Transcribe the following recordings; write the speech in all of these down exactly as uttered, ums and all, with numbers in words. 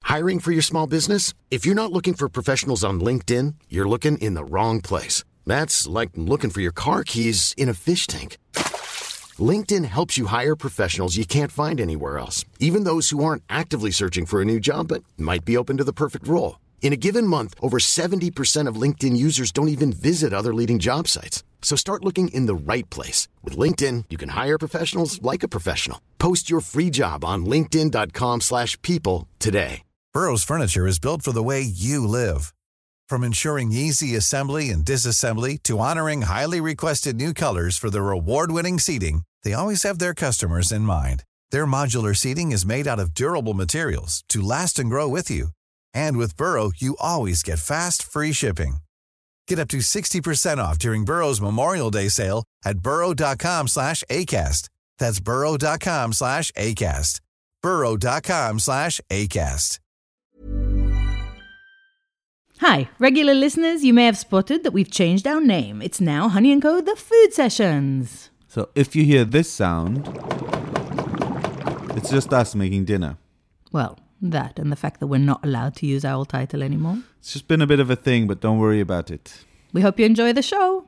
Hiring for your small business? If you're not looking for professionals on LinkedIn, you're looking in the wrong place. That's like looking for your car keys in a fish tank. LinkedIn helps you hire professionals you can't find anywhere else, even those who aren't actively searching for a new job but might be open to the perfect role. In a given month, over seventy percent of LinkedIn users don't even visit other leading job sites. So start looking in the right place. With LinkedIn, you can hire professionals like a professional. Post your free job on linkedin.com slash people today. Burrow's furniture is built for the way you live. From ensuring easy assembly and disassembly to honoring highly requested new colors for their award-winning seating, they always have their customers in mind. Their modular seating is made out of durable materials to last and grow with you. And with Burrow, you always get fast, free shipping. Get up to sixty percent off during Burrow's Memorial Day sale at burrow.com slash ACAST. That's burrow.com slash ACAST. burrow.com slash ACAST. Hi, regular listeners, you may have spotted that we've changed our name. It's now Honey and Co. The Food Sessions. So if you hear this sound, it's just us making dinner. Well, that and the fact that we're not allowed to use our old title anymore. It's just been a bit of a thing, but don't worry about it. We hope you enjoy the show.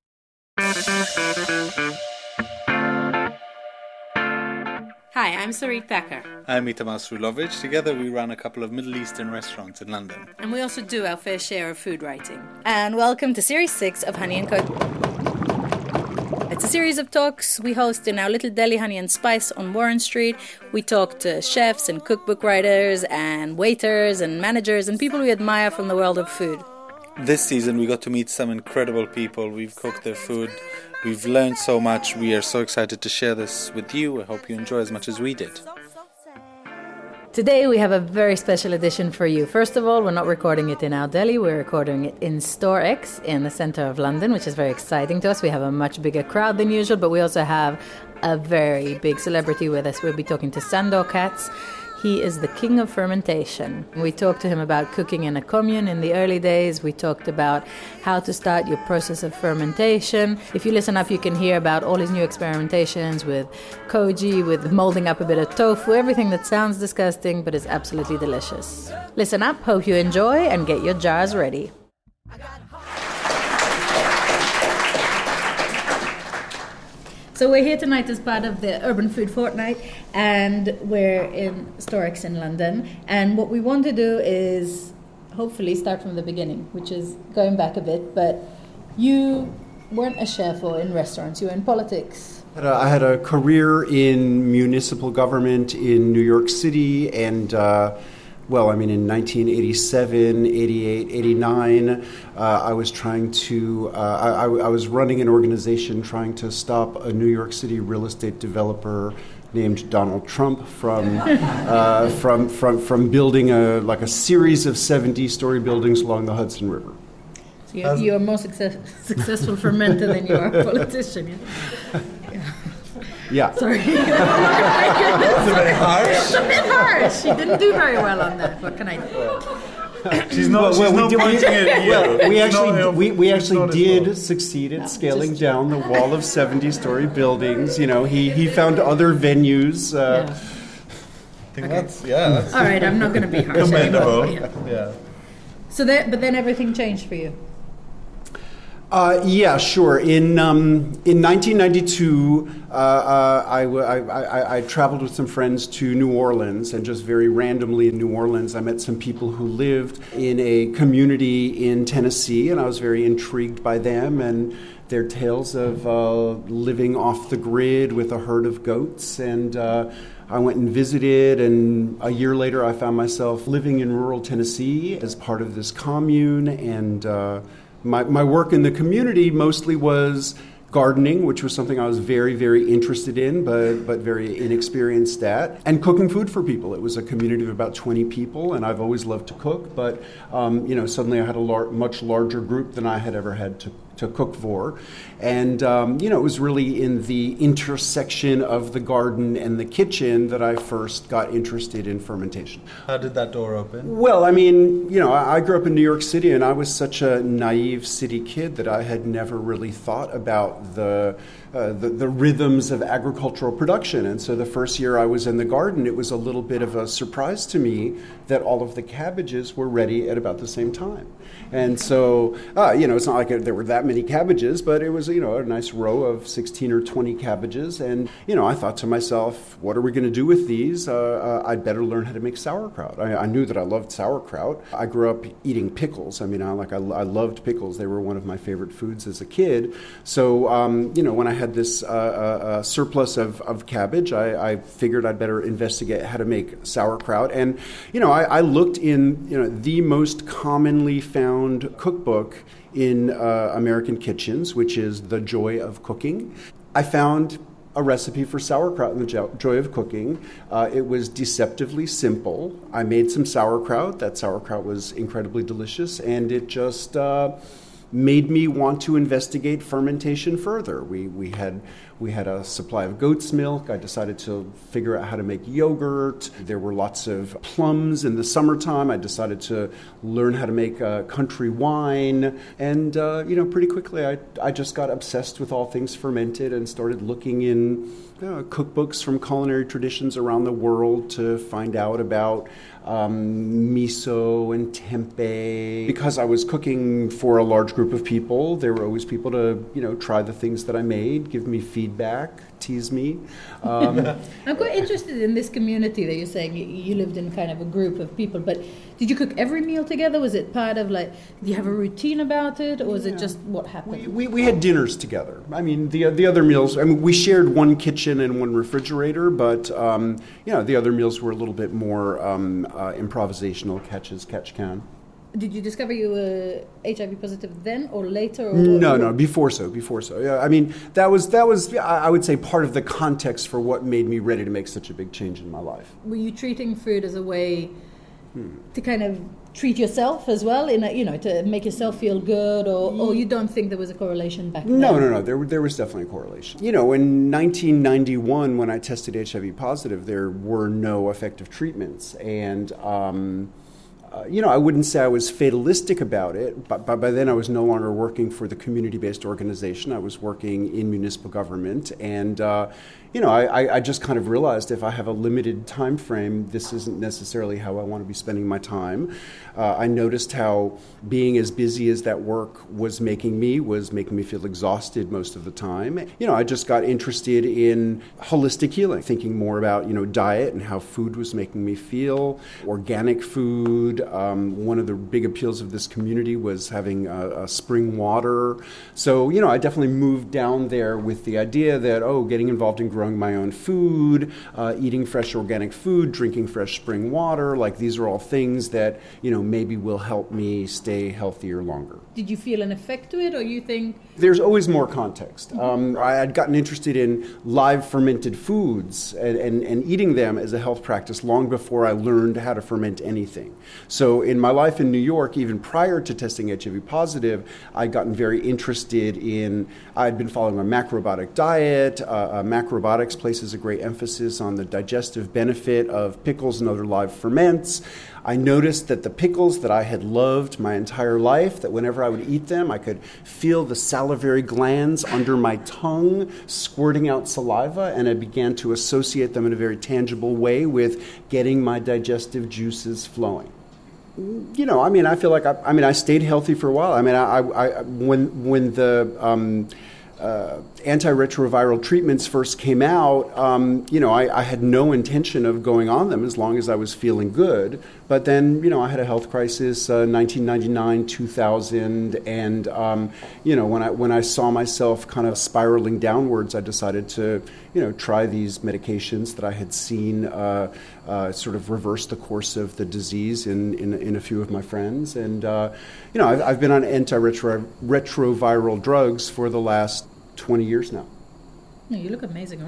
Hi, I'm Sarit Thacker. I'm Itamar Srulovic. Together we run a couple of Middle Eastern restaurants in London. And we also do our fair share of food writing. And welcome to Series six of Honey and Co. It's a series of talks we host in our little deli, Honey and Spice, on Warren Street. We talk to chefs and cookbook writers and waiters and managers and people we admire from the world of food. This season we got to meet some incredible people. We've cooked their food. We've learned so much. We are so excited to share this with you. I hope you enjoy as much as we did. Today we have a very special edition for you. First of all, we're not recording it in our deli. We're recording it in Store X in the center of London, which is very exciting to us. We have a much bigger crowd than usual, but we also have a very big celebrity with us. We'll be talking to Sandor Katz. He is the king of fermentation. We talked to him about cooking in a commune in the early days. We talked about how to start your process of fermentation. If you listen up, you can hear about all his new experimentations with koji, with molding up a bit of tofu, everything that sounds disgusting but is absolutely delicious. Listen up, hope you enjoy, and get your jars ready. So we're here tonight as part of the Urban Food Fortnight, and we're in Store X in London. And what we want to do is hopefully start from the beginning, which is going back a bit. But you weren't a chef or in restaurants, you were in politics. I had a career in municipal government in New York City, and uh, well, I mean, in nineteen eighty-seven, eighty-eight, eighty-nine, uh, I was trying to, uh, I, I was running an organization trying to stop a New York City real estate developer named Donald Trump from uh, from from from building a like a series of seventy-story buildings along the Hudson River. So you're, you're more success, successful fermenter than you are a politician. Yeah. Yeah. Yeah. Sorry. That's a bit harsh. It's a bit harsh. She didn't do very well on that. What can I do? She's not, she's well, not we, pointing at you. Well, we actually not, we, we actually did well. succeed at No, scaling just- down the wall of seventy-story buildings. You know, he, he found other venues. Uh, Yeah. I think that's, yeah, that's All right, I'm not going to be harsh commendable. anymore. Yeah. Yeah. So that, but then everything changed for you. Uh, yeah, sure. In um, in nineteen ninety-two, uh, uh, I, w- I, I, I traveled with some friends to New Orleans, and just very randomly in New Orleans, I met some people who lived in a community in Tennessee, and I was very intrigued by them and their tales of uh, living off the grid with a herd of goats. And uh, I went and visited, and a year later, I found myself living in rural Tennessee as part of this commune, and uh, My, my work in the community mostly was gardening, which was something I was very, very interested in, but but very inexperienced at, and cooking food for people. It was a community of about twenty people, and I've always loved to cook, but um, you know, suddenly I had a lar- much larger group than I had ever had to to cook for. And, um, you know, it was really in the intersection of the garden and the kitchen that I first got interested in fermentation. How did that door open? Well, I mean, you know, I, I grew up in New York City, and I was such a naive city kid that I had never really thought about the Uh, the, the rhythms of agricultural production. And so the first year I was in the garden, it was a little bit of a surprise to me that all of the cabbages were ready at about the same time. And so, uh, you know, it's not like there were that many cabbages, but it was, you know, a nice row of sixteen or twenty cabbages. And, you know, I thought to myself, what are we going to do with these? Uh, uh, I'd better learn how to make sauerkraut. I, I knew that I loved sauerkraut. I grew up eating pickles. I mean, I, like, I, I loved pickles. They were one of my favorite foods as a kid. So, um, you know, when I had this uh, uh, surplus of, of cabbage, I, I figured I'd better investigate how to make sauerkraut. And, you know, I, I looked in, you know, the most commonly found cookbook in uh, American kitchens, which is The Joy of Cooking. I found a recipe for sauerkraut in The jo- Joy of Cooking. Uh, it was deceptively simple. I made some sauerkraut. That sauerkraut was incredibly delicious, and it just uh, made me want to investigate fermentation further. We we had we had a supply of goat's milk. I decided to figure out how to make yogurt. There were lots of plums in the summertime. I decided to learn how to make uh, country wine. And, uh, you know, pretty quickly I, I just got obsessed with all things fermented and started looking in uh, cookbooks from culinary traditions around the world to find out about um, miso and tempeh. Because I was cooking for a large group of people, there were always people to, you know, try the things that I made, give me feedback, tease me. Um, I'm quite interested in this community that you're saying you, you lived in kind of a group of people, but did you cook every meal together? Was it part of, like, do you have a routine about it, or was yeah. it just what happened? We, we we had dinners together. I mean, the the other meals, I mean, we shared one kitchen and one refrigerator, but, um, you know, the other meals were a little bit more um, uh, improvisational, catch as catch can. Did you discover you were H I V positive then or later? Or no, or? no, before so, before so. Yeah, I mean, that was, that was, I would say, part of the context for what made me ready to make such a big change in my life. Were you treating food as a way hmm. to kind of treat yourself as well, in a, you know, to make yourself feel good, or, or you don't think there was a correlation back then? No, no, no. There, there was definitely a correlation. You know, in nineteen ninety-one, when I tested H I V positive, there were no effective treatments, and um, Uh, you know, I wouldn't say I was fatalistic about it, but, but by then I was no longer working for the community-based organization. I was working in municipal government, and uh, you know, I, I just kind of realized if I have a limited time frame, this isn't necessarily how I want to be spending my time. Uh, I noticed how being as busy as that work was making me was making me feel exhausted most of the time. You know, I just got interested in holistic healing, thinking more about, you know, diet and how food was making me feel, organic food. Um, one of the big appeals of this community was having uh, uh, spring water. So, you know, I definitely moved down there with the idea that, oh, getting involved in growing my own food, uh, eating fresh organic food, drinking fresh spring water, like these are all things that, you know, maybe will help me stay healthier longer. Did you feel an effect to it, or you think? There's always more context. Um, I had gotten interested in live fermented foods and, and, and eating them as a health practice long before I learned how to ferment anything. So in my life in New York, even prior to testing H I V positive, I'd gotten very interested in, I'd been following a macrobiotic diet. Uh, uh, macrobiotics places a great emphasis on the digestive benefit of pickles and other live ferments. I noticed that the pickles that I had loved my entire life, that whenever I would eat them, I could feel the salivary glands under my tongue squirting out saliva, and I began to associate them in a very tangible way with getting my digestive juices flowing. You know, I mean, I feel like, I, I mean, I stayed healthy for a while. I mean, I, I when when the um, uh, antiretroviral treatments first came out, um, you know, I, I had no intention of going on them as long as I was feeling good. But then, you know, I had a health crisis, uh, nineteen ninety-nine, two thousand, and um, you know, when I when I saw myself kind of spiraling downwards, I decided to, you know, try these medications that I had seen uh, uh, sort of reverse the course of the disease in in, in a few of my friends, and uh, you know, I've, I've been on antiretroviral drugs for the last twenty years now. No, you look amazing on it.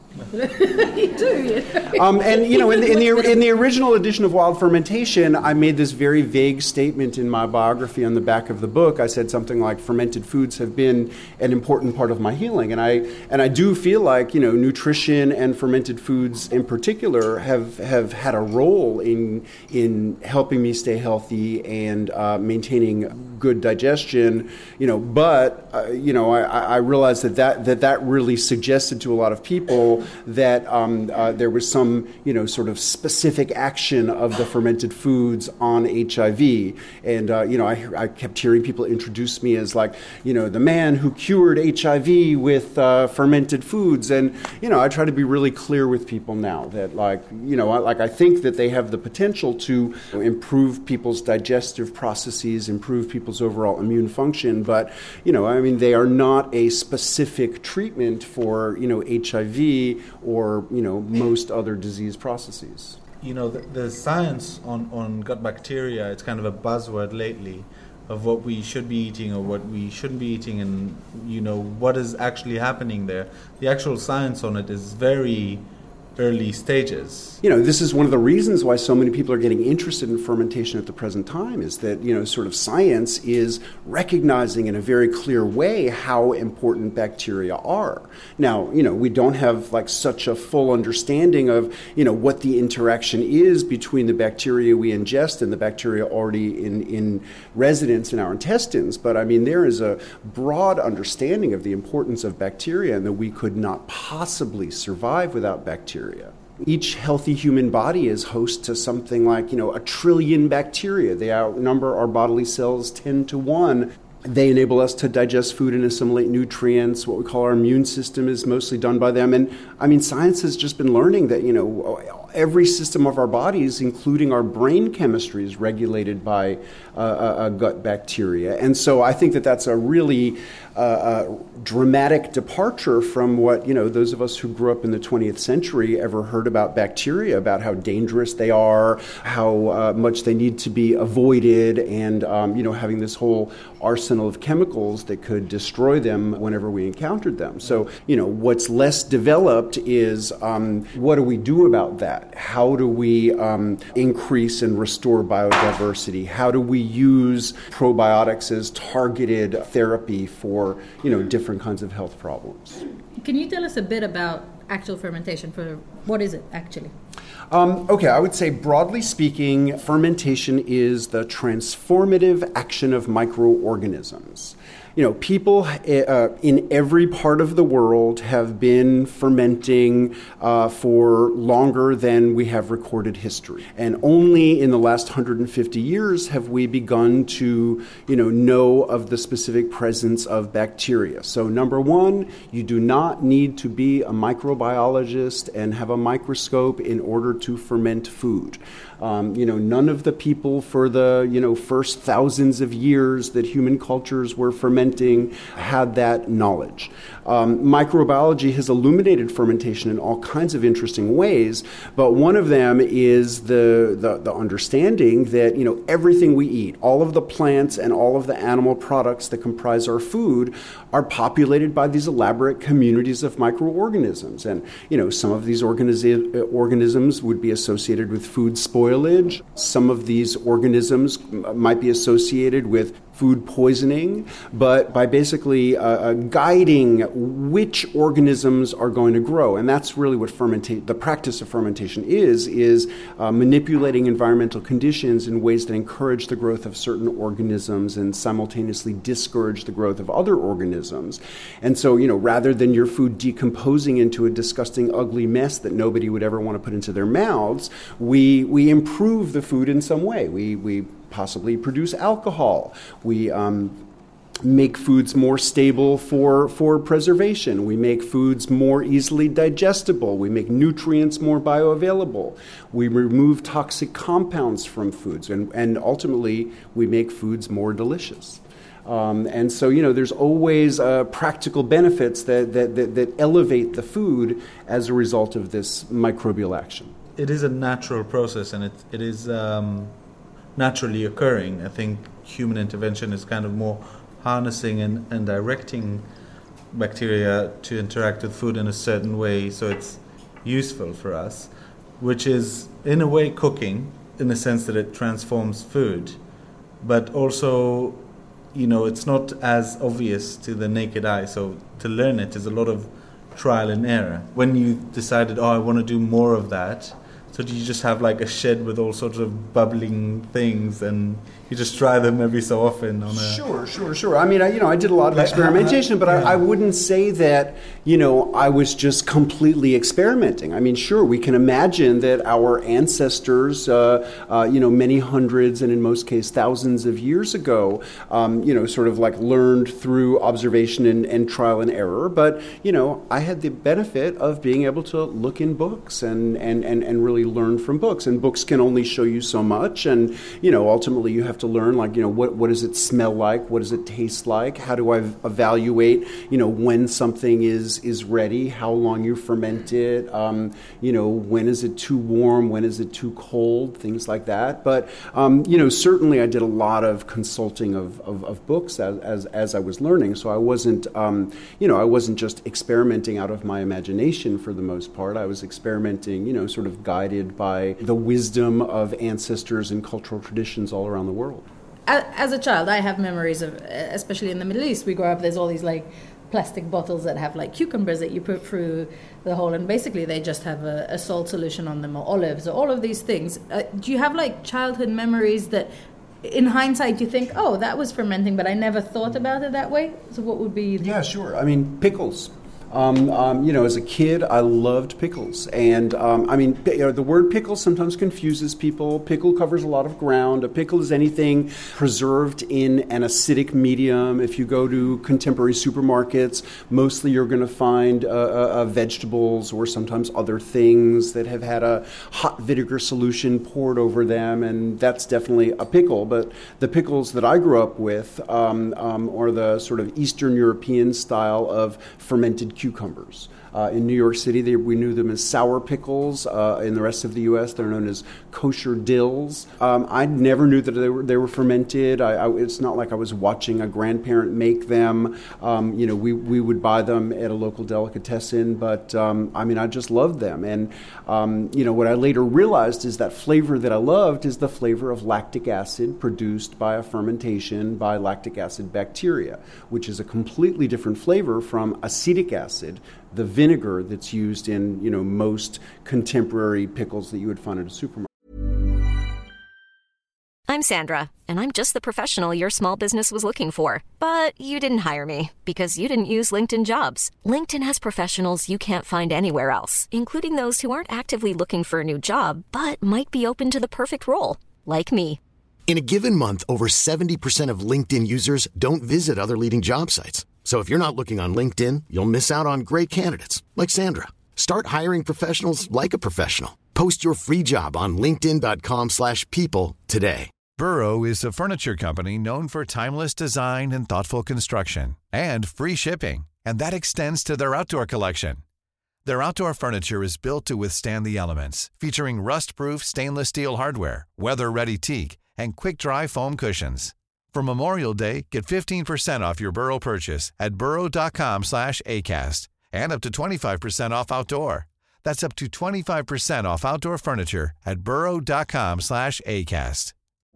You do, yeah. Um, and you know, in the, in the in the original edition of Wild Fermentation, I made this very vague statement in my biography on the back of the book. I said something like, "Fermented foods have been an important part of my healing," and I and I do feel like, you know, nutrition and fermented foods in particular have have had a role in in helping me stay healthy and uh, maintaining good digestion. You know, but uh, you know, I, I realized that, that that that really suggested to a lot of people that um, uh, there was some, you know, sort of specific action of the fermented foods on H I V. And, uh, you know, I, I kept hearing people introduce me as like, you know, the man who cured H I V with uh, fermented foods. And, you know, I try to be really clear with people now that, like, you know, I, like I think that they have the potential to improve people's digestive processes, improve people's overall immune function. But, you know, I mean, they are not a specific treatment for, you know, H I V or, you know, most other disease processes. You know, the, the science on, on gut bacteria, it's kind of a buzzword lately of what we should be eating or what we shouldn't be eating and, you know, what is actually happening there. The actual science on it is very early stages. You know, this is one of the reasons why so many people are getting interested in fermentation at the present time, is that, you know, sort of science is recognizing in a very clear way how important bacteria are. Now, you know, we don't have like such a full understanding of, you know, what the interaction is between the bacteria we ingest and the bacteria already in, in residence in our intestines. But I mean, there is a broad understanding of the importance of bacteria and that we could not possibly survive without bacteria. Each healthy human body is host to something like, you know, a trillion bacteria. They outnumber our bodily cells ten to one. They enable us to digest food and assimilate nutrients. What we call our immune system is mostly done by them. And I mean, science has just been learning that, you know, every system of our bodies, including our brain chemistry, is regulated by uh, a, a gut bacteria. And so I think that that's a really uh, uh, dramatic departure from what, you know, those of us who grew up in the twentieth century ever heard about bacteria, about how dangerous they are, how uh, much they need to be avoided, and, um, you know, having this whole arsenal of chemicals that could destroy them whenever we encountered them. So, you know, what's less developed is um, what do we do about that? How do we um, increase and restore biodiversity? How do we use probiotics as targeted therapy for, you know, different kinds of health problems? Can you tell us a bit about actual fermentation? For what is it actually? Um, okay, I would say broadly speaking, fermentation is the transformative action of microorganisms. You know, people uh, in every part of the world have been fermenting uh, for longer than we have recorded history. And only in the last one hundred fifty years have we begun to, you know, know of the specific presence of bacteria. So number one, you do not need to be a microbiologist and have a microscope in order to ferment food. Um, you know, none of the people for the, you know, first thousands of years that human cultures were fermenting had that knowledge. Um, microbiology has illuminated fermentation in all kinds of interesting ways, but one of them is the, the, the understanding that, you know, everything we eat, all of the plants and all of the animal products that comprise our food are populated by these elaborate communities of microorganisms. And, you know, some of these organi- organisms would be associated with food spoilage. Some of these organisms might be associated with food poisoning, but by basically uh, uh, guiding which organisms are going to grow. And that's really what fermenta- the practice of fermentation is, is uh, manipulating environmental conditions in ways that encourage the growth of certain organisms and simultaneously discourage the growth of other organisms. And so, you know, rather than your food decomposing into a disgusting, ugly mess that nobody would ever want to put into their mouths, we we improve the food in some way. We we possibly produce alcohol. We um, make foods more stable for, for preservation. We make foods more easily digestible. We make nutrients more bioavailable. We remove toxic compounds from foods. And, and ultimately, we make foods more delicious. Um, and so, you know, there's always uh, practical benefits that, that, that, that elevate the food as a result of this microbial action. It is a natural process, and it, it is um, naturally occurring. I think human intervention is kind of more harnessing and, and directing bacteria to interact with food in a certain way so it's useful for us, which is in a way cooking, in the sense that it transforms food, but also, you know, it's not as obvious to the naked eye. So to learn it is a lot of trial and error. When you decided, oh, I want to do more of that, so do you just have like a shed with all sorts of bubbling things and you just try them every so often on a... Sure, sure, sure. I mean, I, you know, I did a lot of experimentation, but I, I wouldn't say that, you know, I was just completely experimenting. I mean, sure, we can imagine that our ancestors, uh, uh, you know, many hundreds and in most cases thousands of years ago, um, you know, sort of like learned through observation and, and trial and error. But, you know, I had the benefit of being able to look in books and, and, and, and really learn from books. And books can only show you so much. And, you know, ultimately you have to learn, like, you know, what, what does it smell like? What does it taste like? How do I evaluate, you know, when something is, is ready? How long you ferment it? Um, you know, when is it too warm? When is it too cold? Things like that. But, um, you know, certainly I did a lot of consulting of, of, of books as, as, as I was learning. So I wasn't, um, you know, I wasn't just experimenting out of my imagination for the most part. I was experimenting, you know, sort of guided by the wisdom of ancestors and cultural traditions all around the world. As a child, I have memories of, especially in the Middle East, we grow up, there's all these like plastic bottles that have like cucumbers that you put through the hole, and basically they just have a, a salt solution on them, or olives, or all of these things. Uh, do you have like childhood memories that in hindsight you think, oh, that was fermenting, but I never thought about it that way? So what would be... Yeah, sure. I mean, pickles. Um, um, you know, as a kid, I loved pickles. And, um, I mean, you know, the word pickle sometimes confuses people. Pickle covers a lot of ground. A pickle is anything preserved in an acidic medium. If you go to contemporary supermarkets, mostly you're going to find uh, uh, vegetables or sometimes other things that have had a hot vinegar solution poured over them, and that's definitely a pickle. But the pickles that I grew up with um, um, are the sort of Eastern European style of fermented cucumbers. Uh, in New York City, they, we knew them as sour pickles. Uh, in the rest of the U S, they're known as kosher dills. Um, I never knew that they were, they were fermented. I, I, it's not like I was watching a grandparent make them. Um, you know, we, we would buy them at a local delicatessen, but um, I mean, I just loved them. And, um, you know, what I later realized is that flavor that I loved is the flavor of lactic acid produced by a fermentation by lactic acid bacteria, which is a completely different flavor from acetic acid, the vinegar that's used in, you know, most contemporary pickles that you would find at a supermarket. I'm Sandra, and I'm just the professional your small business was looking for. But you didn't hire me because you didn't use LinkedIn Jobs. LinkedIn has professionals you can't find anywhere else, including those who aren't actively looking for a new job, but might be open to the perfect role, like me. In a given month, over seventy percent of LinkedIn users don't visit other leading job sites. So if you're not looking on LinkedIn, you'll miss out on great candidates like Sandra. Start hiring professionals like a professional. Post your free job on linkedin dot com slash people today. Burrow is a furniture company known for timeless design and thoughtful construction and free shipping, and that extends to their outdoor collection. Their outdoor furniture is built to withstand the elements, featuring rust-proof stainless steel hardware, weather-ready teak, and quick-dry foam cushions. For Memorial Day, get fifteen percent off your Burrow purchase at burrow dot com slash acast and up to twenty-five percent off outdoor. That's up to twenty-five percent off outdoor furniture at burrow dot com slash acast.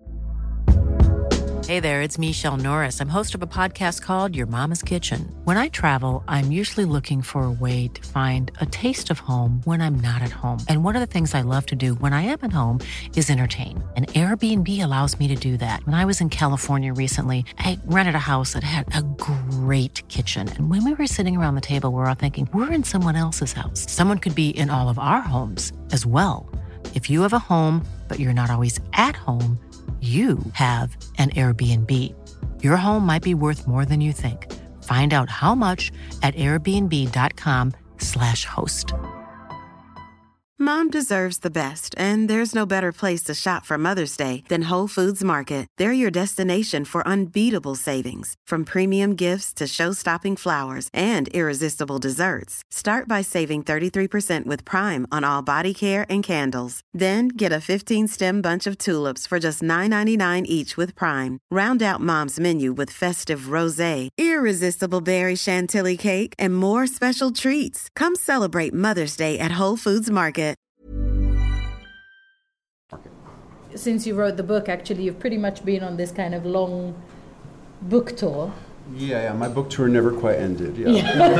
Hey there, it's Michelle Norris. I'm host of a podcast called Your Mama's Kitchen. When I travel, I'm usually looking for a way to find a taste of home when I'm not at home. And one of the things I love to do when I am at home is entertain. And Airbnb allows me to do that. When I was in California recently, I rented a house that had a great kitchen. And when we were sitting around the table, we were all thinking, we're in someone else's house. Someone could be in all of our homes as well. If you have a home, but you're not always at home, you have an Airbnb. Your home might be worth more than you think. Find out how much at airbnb dot com slash host. Mom deserves the best, and there's no better place to shop for Mother's Day than Whole Foods Market. They're your destination for unbeatable savings, from premium gifts to show-stopping flowers and irresistible desserts. Start by saving thirty-three percent with Prime on all body care and candles. Then get a fifteen-stem bunch of tulips for just nine ninety-nine each with Prime. Round out Mom's menu with festive rosé, irresistible berry chantilly cake, and more special treats. Come celebrate Mother's Day at Whole Foods Market. Since you wrote the book, actually, you've pretty much been on this kind of long book tour. Yeah, yeah, my book tour never quite ended. Yeah,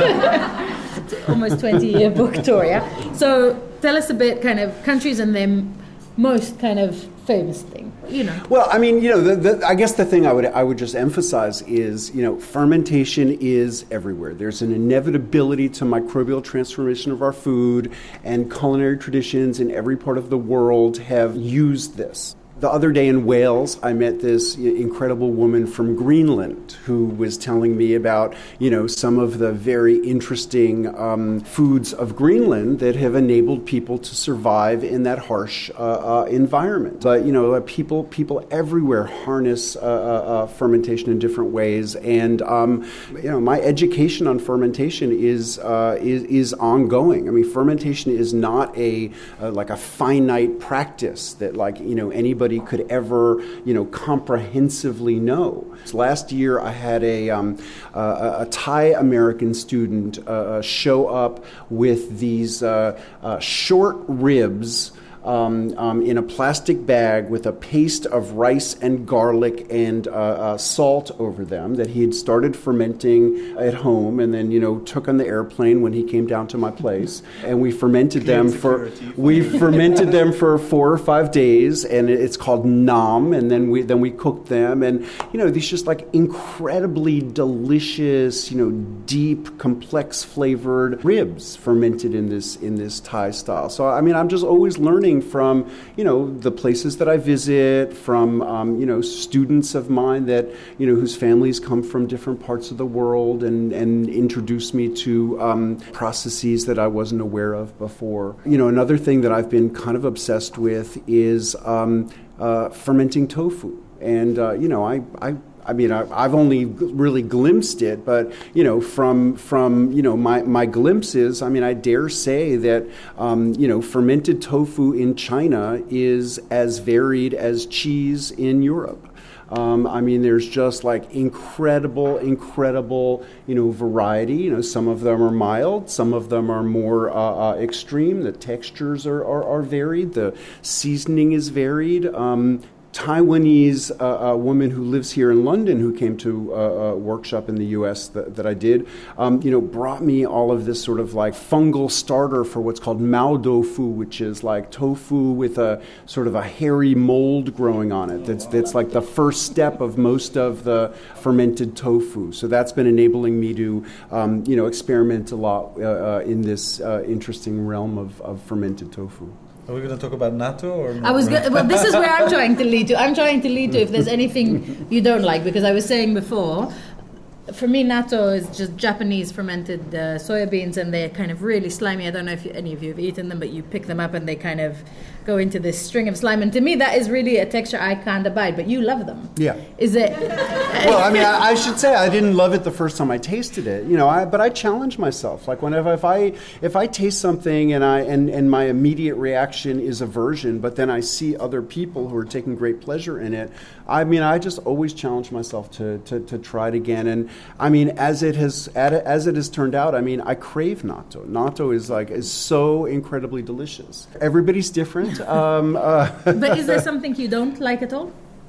yeah. Almost twenty-year book tour. Yeah. So tell us a bit, kind of countries and their most kind of famous thing. You know. Well, I mean, you know, the, the, I guess the thing I would I would just emphasize is, you know, fermentation is everywhere. There's an inevitability to microbial transformation of our food, and culinary traditions in every part of the world have used this. The other day in Wales, I met this incredible woman from Greenland who was telling me about, you know, some of the very interesting um, foods of Greenland that have enabled people to survive in that harsh uh, uh, environment. But, you know, people people everywhere harness uh, uh, fermentation in different ways, and um, you know, my education on fermentation is uh, is, is ongoing. I mean, fermentation is not a uh, like a finite practice that, like, you know, anybody could ever, you know, comprehensively know. Last year, I had a um, uh, a Thai American student uh, show up with these uh, uh, short ribs. Um, um, in a plastic bag with a paste of rice and garlic and uh, uh, salt over them that he had started fermenting at home, and then, you know, took on the airplane when he came down to my place. And we fermented them for we fermented them for four or five days, and it's called nam. And then we then we cooked them, and, you know, these just like incredibly delicious, you know, deep, complex flavored ribs fermented in this in this Thai style. So I mean, I'm just always learning from, you know, the places that I visit, from, um, you know, students of mine that, you know, whose families come from different parts of the world, and, and introduce me to um, processes that I wasn't aware of before. You know, another thing that I've been kind of obsessed with is um, uh, fermenting tofu. And, uh, you know, I, I I mean, I, I've only really glimpsed it, but, you know, from, from you know, my, my glimpses, I mean, I dare say that, um, you know, fermented tofu in China is as varied as cheese in Europe. Um, I mean, there's just like incredible, incredible, you know, variety. You know, some of them are mild, some of them are more uh, uh, extreme. The textures are, are, are varied. The seasoning is varied. Um, Taiwanese uh, uh, woman who lives here in London, who came to uh, a workshop in the U S that, that I did, um, you know, brought me all of this sort of like fungal starter for what's called Mao tofu, which is like tofu with a sort of a hairy mold growing on it. That's that's like the first step of most of the fermented tofu. So that's been enabling me to, um, you know, experiment a lot uh, uh, in this uh, interesting realm of, of fermented tofu. Are we going to talk about natto or not? I was go- well, this is where I'm trying to lead to. I'm trying to lead to if there's anything you don't like, because I was saying before, for me, natto is just Japanese fermented uh, soya beans, and they're kind of really slimy. I don't know if you, any of you have eaten them, but you pick them up and they kind of go into this string of slime. And to me, that is really a texture I can't abide, but you love them. Yeah. Is it? Well, I mean, I, I should say I didn't love it the first time I tasted it, you know, I, but I challenge myself. Like whenever, if I if I taste something and I and, and my immediate reaction is aversion, but then I see other people who are taking great pleasure in it, I mean, I just always challenge myself to, to, to try it again. And I mean, as it has as it has turned out, I mean, I crave natto. Natto is like is so incredibly delicious. Everybody's different. Um, uh, but is there something you don't like at all?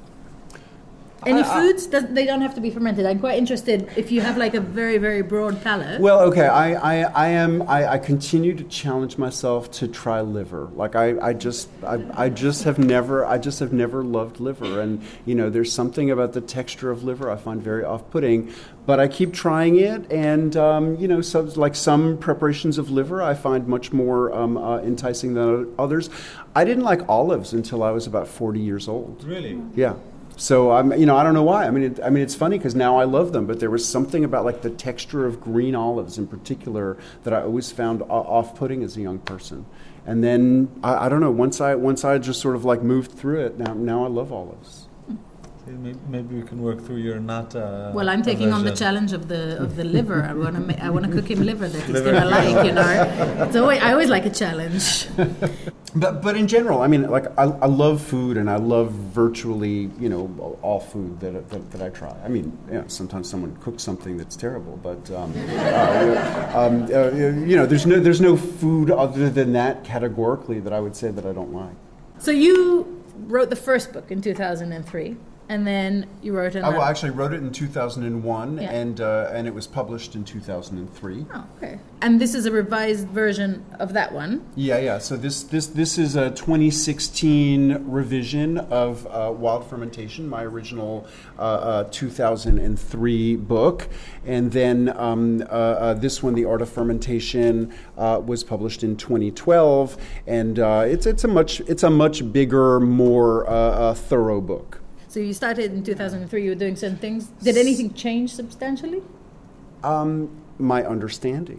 Any uh, foods? Does, they don't have to be fermented. I'm quite interested if you have like a very, very broad palate. Well, okay, I, I, I am. I, I continue to challenge myself to try liver. Like I, I just, I, I just have never, I just have never loved liver. And you know, there's something about the texture of liver I find very off-putting. But I keep trying it, and um, you know, so like some preparations of liver I find much more um, uh, enticing than others. I didn't like olives until I was about forty years old. Really? Yeah. So I'm, you know, I don't know why. I mean, it, I mean, it's funny because now I love them, but there was something about like the texture of green olives in particular that I always found off-putting as a young person. And then I, I don't know. Once I once I just sort of like moved through it. Now now I love olives. Maybe, maybe we can work through your nata. Well, I'm taking on the challenge of the of the liver. I want to ma- I want to cook him liver that he's gonna like. You know, so I always like a challenge. But but in general, I mean, like I, I love food, and I love virtually you know all food that that, that I try. I mean, you know, sometimes someone cooks something that's terrible, but um, uh, um, uh, you know, there's no there's no food other than that categorically that I would say that I don't like. So you wrote the first book in two thousand three. And then you wrote it. I well, actually wrote it in two thousand one, yeah. and uh, and it was published in two thousand three. Oh, okay. And this is a revised version of that one. Yeah, yeah. So this this this is a twenty sixteen revision of uh, Wild Fermentation, my original uh, uh, two thousand three book, and then um, uh, uh, this one, The Art of Fermentation, uh, was published in twenty twelve, and uh, it's it's a much it's a much bigger, more uh, uh, thorough book. So you started in two thousand three, you were doing certain things. Did anything change substantially? Um, my understanding.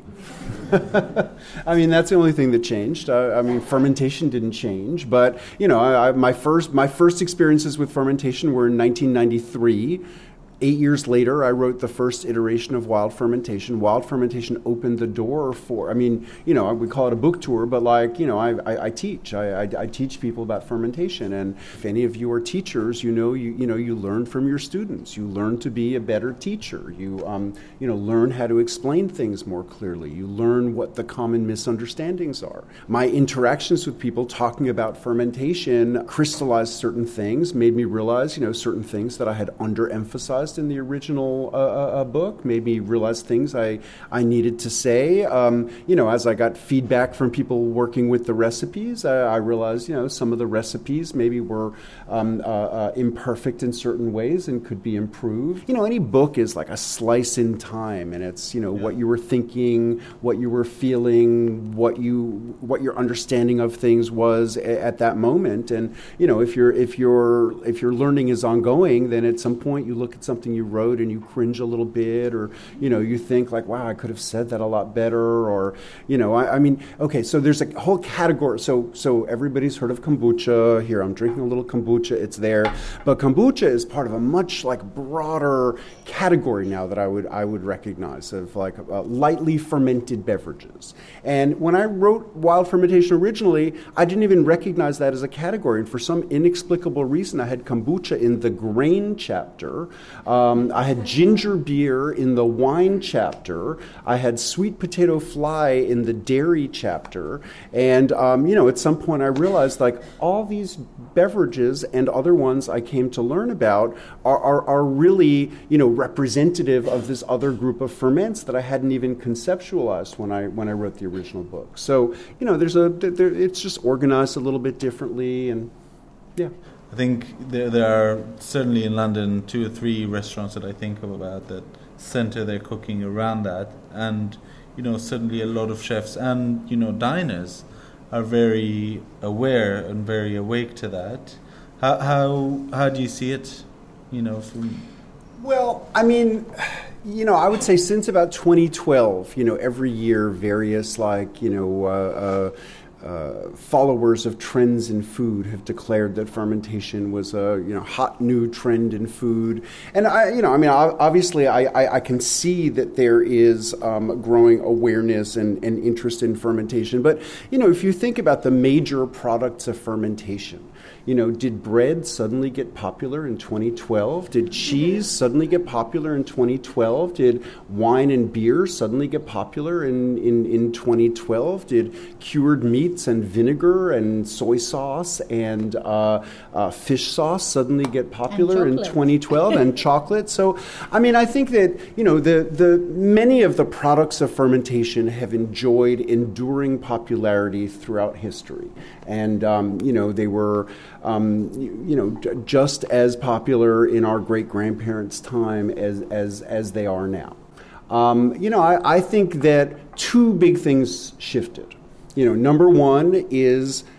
I mean, that's the only thing that changed. Uh, I mean, fermentation didn't change, but, you know, I, I, my first my first experiences with fermentation were in nineteen ninety-three. Eight years later, I wrote the first iteration of Wild Fermentation. Wild Fermentation opened the door for, I mean, you know, we call it a book tour, but like, you know, I, I, I teach. I, I, I teach people about fermentation. And if any of you are teachers, you know, you, you know, you learn from your students. You learn to be a better teacher. You, um, you know, learn how to explain things more clearly. You learn what the common misunderstandings are. My interactions with people talking about fermentation crystallized certain things, made me realize, you know, certain things that I had underemphasized in the original uh, uh, book, made me realize things I, I needed to say. Um, you know, as I got feedback from people working with the recipes, I, I realized, you know, some of the recipes maybe were um, uh, uh, imperfect in certain ways and could be improved. You know, any book is like a slice in time, and it's, you know, yeah. what you were thinking, what you were feeling, what you what your understanding of things was a, at that moment. And, you know, if you're if you're if your learning is ongoing, then at some point you look at something you wrote and you cringe a little bit, or, you know, you think like, wow, I could have said that a lot better, or, you know, I, I mean, okay, so there's a whole category. So so everybody's heard of kombucha. Here, I'm drinking a little kombucha. It's there. But kombucha is part of a much like broader category now that I would I would recognize of like uh, lightly fermented beverages. And when I wrote Wild Fermentation originally, I didn't even recognize that as a category. And for some inexplicable reason, I had kombucha in the grain chapter. Um, I had ginger beer in the wine chapter. I had sweet potato fly in the dairy chapter. And, um, you know, at some point I realized, like, all these beverages and other ones I came to learn about are, are, are really, you know, representative of this other group of ferments that I hadn't even conceptualized when I when I wrote the original book. So, you know, there's a there, it's just organized a little bit differently, and, yeah. I think there, there are certainly in London two or three restaurants that I think of about that center their cooking around that, and, you know, certainly a lot of chefs and, you know, diners are very aware and very awake to that. How how how do you see it? You know, from well, I mean, you know, I would say since about twenty twelve, you know, every year various like, you know, uh, uh, Uh, followers of trends in food have declared that fermentation was a, you know, hot new trend in food. And I, you know, I mean, obviously I, I, I can see that there is um, growing awareness and, and interest in fermentation. But, you know, if you think about the major products of fermentation, you know, did bread suddenly get popular in twenty twelve? Did cheese suddenly get popular in twenty twelve? Did wine and beer suddenly get popular in, in, in twenty twelve? Did cured meats and vinegar and soy sauce and uh, uh, fish sauce suddenly get popular in twenty twelve? And chocolate? So, I mean, I think that, you know, the, the many of the products of fermentation have enjoyed enduring popularity throughout history. And, um, you know, they were, um, you, you know, j- just as popular in our great-grandparents' time as, as, as they are now. Um, you know, I, I think that two big things shifted. You know, number one is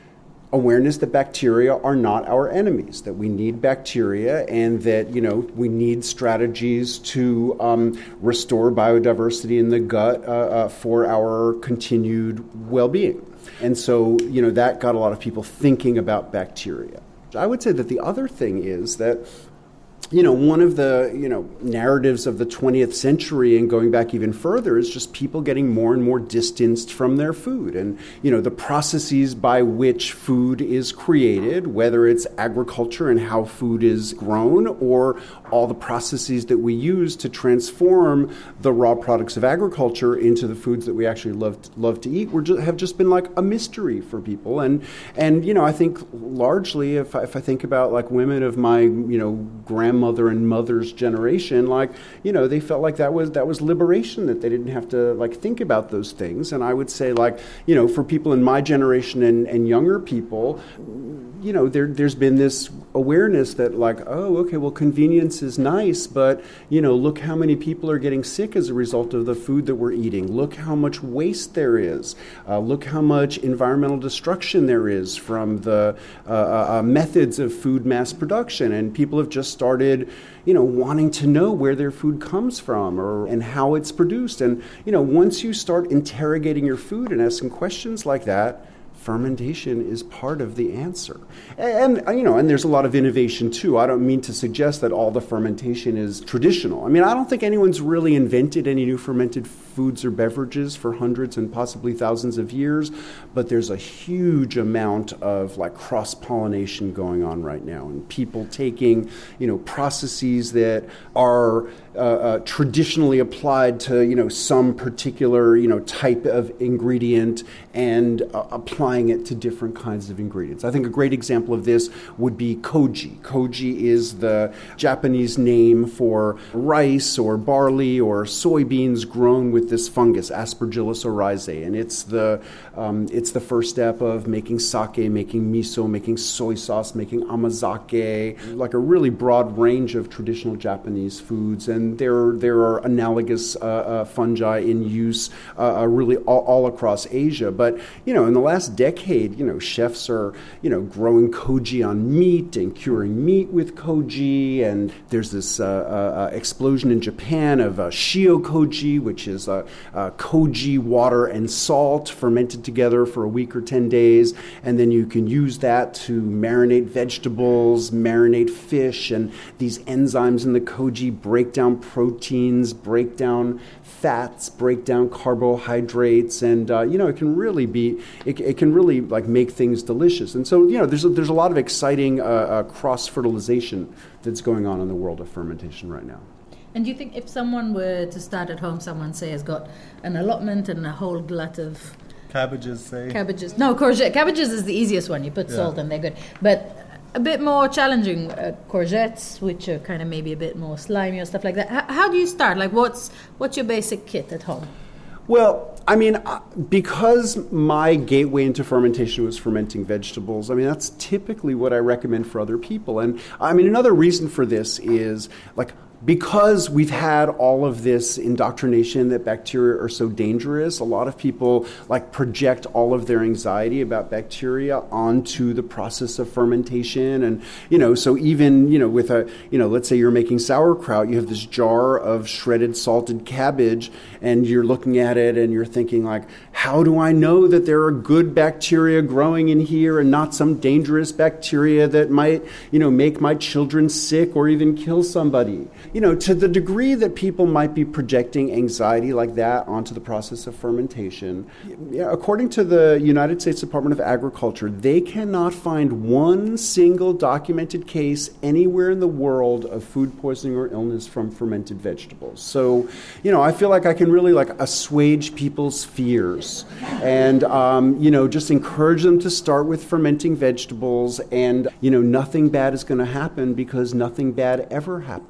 awareness that bacteria are not our enemies, that we need bacteria, and that, you know, we need strategies to um, restore biodiversity in the gut uh, uh, for our continued well-being. And so, you know, that got a lot of people thinking about bacteria. I would say that the other thing is that, you know, one of the, you know, narratives of the twentieth century and going back even further is just people getting more and more distanced from their food. And, you know, the processes by which food is created, whether it's agriculture and how food is grown, or all the processes that we use to transform the raw products of agriculture into the foods that we actually love to, love to eat, were just, have just been like a mystery for people. And, and you know, I think largely, if I, if I think about like women of my, you know, grandmother Mother and mother's generation, like, you know, they felt like that was that was liberation, that they didn't have to like think about those things. And I would say, like, you know, for people in my generation and, and younger people, you know, there there's been this awareness that like, oh, okay, well, convenience is nice, but, you know, look how many people are getting sick as a result of the food that we're eating. Look how much waste there is. Uh, look how much environmental destruction there is from the uh, uh, methods of food mass production. And people have just started, you know, wanting to know where their food comes from or and how it's produced. And, you know, once you start interrogating your food and asking questions like that, fermentation is part of the answer. And, and, you know, and there's a lot of innovation too. I don't mean to suggest that all the fermentation is traditional. I mean, I don't think anyone's really invented any new fermented foods or beverages for hundreds and possibly thousands of years, but there's a huge amount of like cross-pollination going on right now, and people taking, you know, processes that are uh, uh, traditionally applied to, you know, some particular, you know, type of ingredient and uh, applying it to different kinds of ingredients. I think a great example of this would be koji. Koji is the Japanese name for rice or barley or soybeans grown with this fungus, Aspergillus oryzae, and it's the um, it's the first step of making sake, making miso, making soy sauce, making amazake, like a really broad range of traditional Japanese foods. And there there are analogous uh, uh, fungi in use uh, uh, really all, all across Asia. But you know, in the last decade, you know, chefs are you know growing koji on meat and curing meat with koji, and there's this uh, uh, explosion in Japan of uh, shio koji, which is uh, uh, koji water and salt fermented together for a week or ten days, and then you can use that to marinate vegetables, marinate fish, and these enzymes in the koji break down proteins, break down fats, break down carbohydrates, and uh, you know it can really be it, it can really like make things delicious. And so you know there's a, there's a lot of exciting uh, uh, cross fertilization that's going on in the world of fermentation right now. And do you think if someone were to start at home, someone say has got an allotment and a whole glut of cabbages, say cabbages, no courgette, cabbages is the easiest one. You put yeah. salt and they're good, but a bit more challenging uh, courgettes, which are kind of maybe a bit more slimy or stuff like that. H- how do you start? Like, what's what's your basic kit at home? Well, I mean, because my gateway into fermentation was fermenting vegetables, I mean, that's typically what I recommend for other people. And I mean, another reason for this is like, because we've had all of this indoctrination that bacteria are so dangerous, a lot of people like project all of their anxiety about bacteria onto the process of fermentation. And, you know, so even, you know, with a, you know, let's say you're making sauerkraut, you have this jar of shredded salted cabbage and you're looking at it and you're thinking like, how do I know that there are good bacteria growing in here and not some dangerous bacteria that might, you know, make my children sick or even kill somebody? You know, to the degree that people might be projecting anxiety like that onto the process of fermentation, according to the United States Department of Agriculture, they cannot find one single documented case anywhere in the world of food poisoning or illness from fermented vegetables. So, you know, I feel like I can really like assuage people's fears and, um, you know, just encourage them to start with fermenting vegetables, and, you know, nothing bad is going to happen because nothing bad ever happens.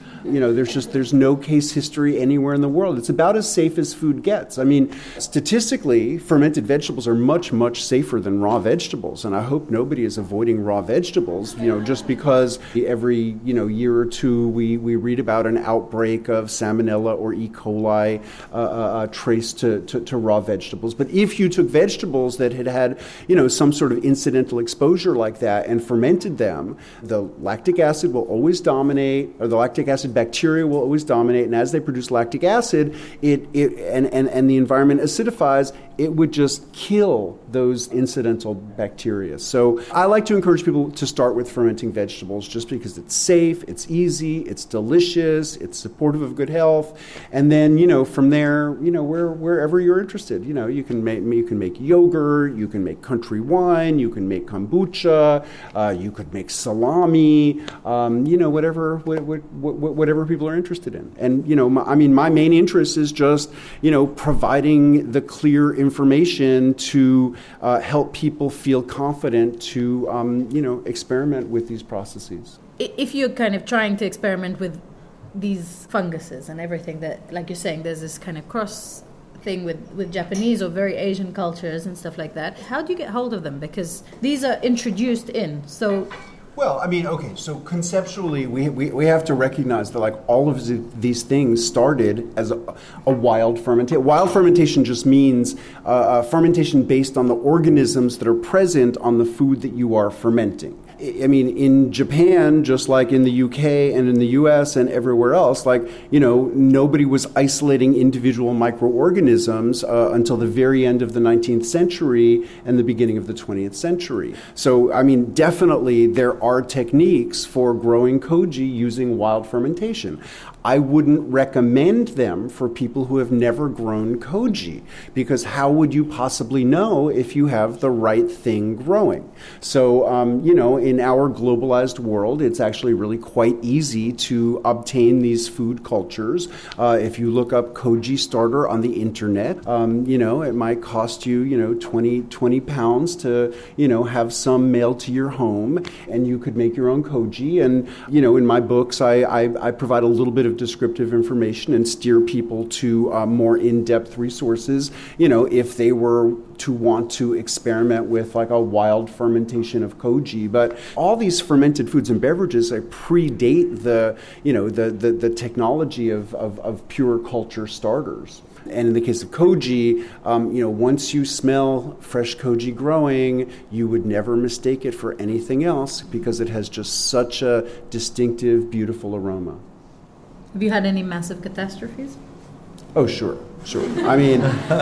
You know, there's just there's no case history anywhere in the world. It's about as safe as food gets. I mean, statistically, fermented vegetables are much, much safer than raw vegetables. And I hope nobody is avoiding raw vegetables, you know, just because every, you know, year or two we, we read about an outbreak of salmonella or E. coli uh, uh, traced to, to, to raw vegetables. But if you took vegetables that had had, you know, some sort of incidental exposure like that and fermented them, the lactic acid will always dominate, or the lactic acid bacteria will always dominate, and as they produce lactic acid, it, it and, and, and the environment acidifies, it would just kill those incidental bacteria. So I like to encourage people to start with fermenting vegetables just because it's safe, it's easy, it's delicious, it's supportive of good health, and then, you know, from there, you know, where, wherever you're interested, you know, you can make you can make yogurt, you can make country wine, you can make kombucha, uh, you could make salami, um, you know, whatever what, what, whatever people are interested in. And, you know, my, I mean, my main interest is just, you know, providing the clear information to uh, help people feel confident to, um, you know, experiment with these processes. If you're kind of trying to experiment with these funguses and everything that, like you're saying, there's this kind of cross thing with, with Japanese or very Asian cultures and stuff like that, how do you get hold of them? Because these are introduced in, so... Well, I mean, okay, so conceptually, we, we, we have to recognize that, like, all of the, these things started as a, a wild fermentation. Wild fermentation just means uh, uh, fermentation based on the organisms that are present on the food that you are fermenting. I mean, in Japan, just like in the U K and in the U S and everywhere else, like, you know, nobody was isolating individual microorganisms uh, until the very end of the nineteenth century and the beginning of the twentieth century. So, I mean, definitely there are techniques for growing koji using wild fermentation. I wouldn't recommend them for people who have never grown koji, because how would you possibly know if you have the right thing growing? So, um, you know, in our globalized world, it's actually really quite easy to obtain these food cultures. Uh, if you look up koji starter on the internet, um, you know, it might cost you, you know, twenty, twenty pounds to, you know, have some mailed to your home, and you could make your own koji. And, you know, in my books, I, I, I provide a little bit of descriptive information and steer people to uh, more in-depth resources, you know, if they were to want to experiment with like a wild fermentation of koji. But all these fermented foods and beverages like, predate the, you know, the, the, the technology of, of, of pure culture starters. And in the case of koji, um, you know, once you smell fresh koji growing, you would never mistake it for anything else because it has just such a distinctive, beautiful aroma. Have you had any massive catastrophes? Oh, sure, sure. I mean,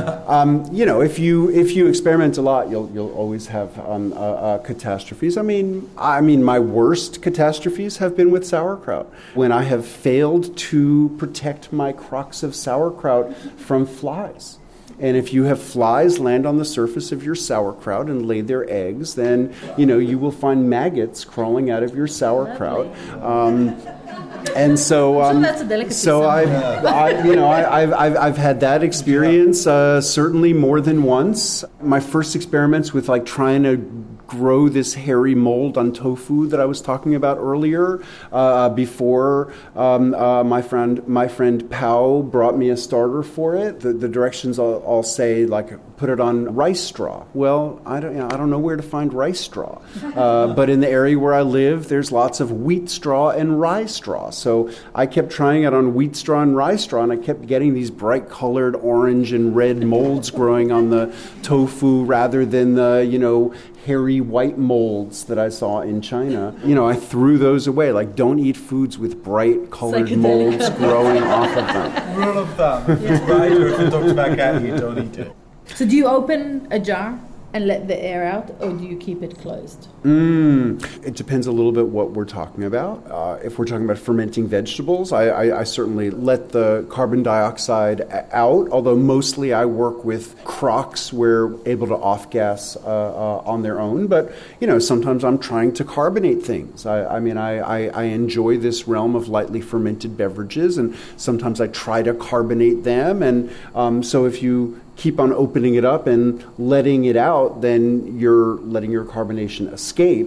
um, you know, if you if you experiment a lot, you'll you'll always have um, uh, uh, catastrophes. I mean, I mean, my worst catastrophes have been with sauerkraut. When I have failed to protect my crocks of sauerkraut from flies. And if you have flies land on the surface of your sauerkraut and lay their eggs, then, you know, you will find maggots crawling out of your sauerkraut. Um, And so, um, so that's a delicacy. So I, I, you know, I, I've, I've I've had that experience uh, certainly more than once. My first experiments with like trying to grow this hairy mold on tofu that I was talking about earlier, uh, before um, uh, my friend my friend Pao brought me a starter for it. The, the directions all, all say like put it on rice straw. Well, I don't you know, I don't know where to find rice straw, uh, but in the area where I live, there's lots of wheat straw and rye straw. So I kept trying it on wheat straw and rye straw, and I kept getting these bright-colored orange and red molds growing on the tofu rather than the, you know, hairy white molds that I saw in China. You know, I threw those away. Like, don't eat foods with bright-colored molds growing off of them. Rule of thumb. If it's bright or if it looks back at you, don't eat it. So do you open a jar and let the air out, or do you keep it closed? Mm, it depends a little bit what we're talking about. Uh, if we're talking about fermenting vegetables, I, I, I certainly let the carbon dioxide out, although mostly I work with crocks where we're able to off-gas uh, uh, on their own. But, you know, sometimes I'm trying to carbonate things. I, I mean, I, I, I enjoy this realm of lightly fermented beverages, and sometimes I try to carbonate them. And um, so if you keep on opening it up and letting it out, then you're letting your carbonation escape. But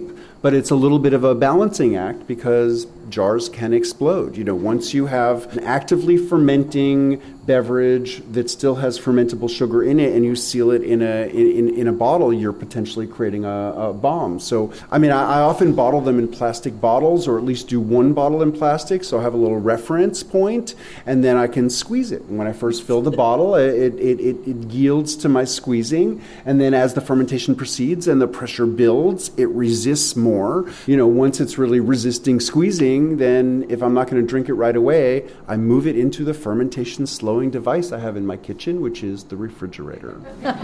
but it's a little bit of a balancing act because jars can explode. You know, once you have an actively fermenting beverage that still has fermentable sugar in it and you seal it in a in, in a bottle, you're potentially creating a, a bomb. So, I mean, I, I often bottle them in plastic bottles, or at least do one bottle in plastic, so I have a little reference point, and then I can squeeze it. And when I first fill the bottle, it, it, it, it yields to my squeezing, and then as the fermentation proceeds and the pressure builds, it resists more. You know, once it's really resisting squeezing, then if I'm not going to drink it right away, I move it into the fermentation slowing device I have in my kitchen, which is the refrigerator.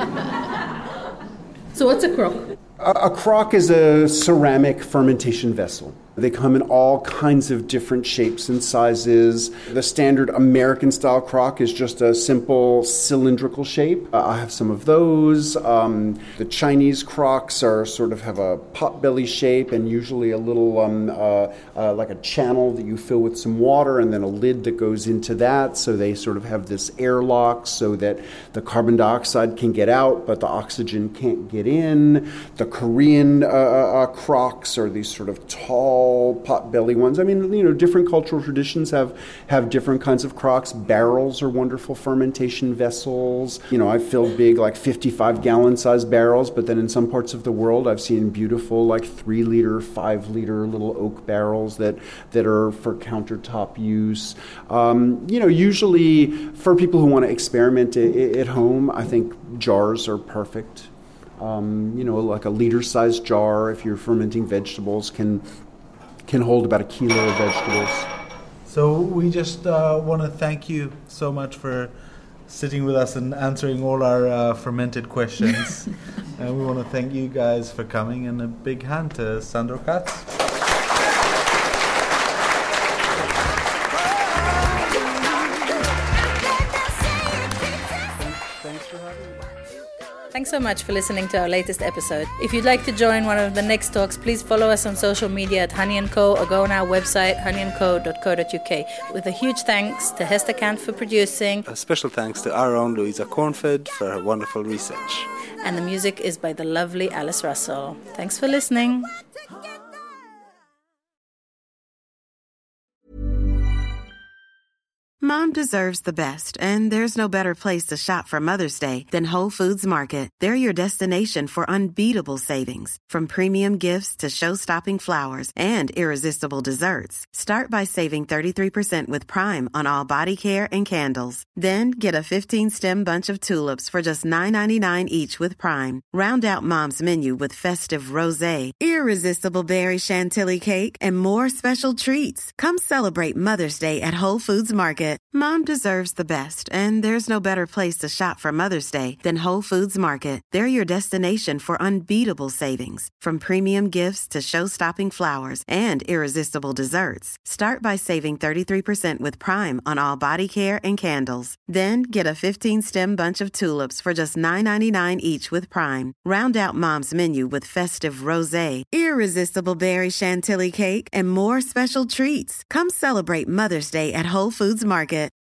So what's a crock? A, a crock is a ceramic fermentation vessel. They come in all kinds of different shapes and sizes. The standard American-style crock is just a simple cylindrical shape. Uh, I have some of those. Um, the Chinese crocks are sort of have a pot-belly shape and usually a little um, uh, uh, like a channel that you fill with some water and then a lid that goes into that. So they sort of have this airlock so that the carbon dioxide can get out, but the oxygen can't get in. The Korean uh, uh, crocks are these sort of tall pot-belly ones. I mean, you know, different cultural traditions have, have different kinds of crocks. Barrels are wonderful fermentation vessels. You know, I've filled big, like fifty-five gallon size barrels, but then in some parts of the world, I've seen beautiful, like three liter, five liter little oak barrels that, that are for countertop use. Um, you know, usually for people who want to experiment at, at home, I think jars are perfect. Um, you know, like a liter-sized jar, if you're fermenting vegetables, can can hold about a kilo of vegetables. So we just uh, want to thank you so much for sitting with us and answering all our uh, fermented questions. And we want to thank you guys for coming, and a big hand to Sandor Katz. Thanks so much for listening to our latest episode. If you'd like to join one of the next talks, please follow us on social media at Honey and Co, or go on our website honey and co dot co dot uk. With a huge thanks to Hester Kant for producing. A special thanks to our own Louisa Cornford for her wonderful research. And the music is by the lovely Alice Russell. Thanks for listening. Mom deserves the best, and there's no better place to shop for Mother's Day than Whole Foods Market. They're your destination for unbeatable savings, from premium gifts to show-stopping flowers and irresistible desserts. Start by saving thirty-three percent with Prime on all body care and candles. Then get a fifteen-stem bunch of tulips for just nine ninety-nine each with Prime. Round out Mom's menu with festive rosé, irresistible berry chantilly cake, and more special treats. Come celebrate Mother's Day at Whole Foods Market. Mom deserves the best, and there's no better place to shop for Mother's Day than Whole Foods Market. They're your destination for unbeatable savings, from premium gifts to show-stopping flowers and irresistible desserts. Start by saving thirty-three percent with Prime on all body care and candles. Then get a fifteen-stem bunch of tulips for just nine ninety-nine each with Prime. Round out Mom's menu with festive rosé, irresistible berry chantilly cake, and more special treats. Come celebrate Mother's Day at Whole Foods Market.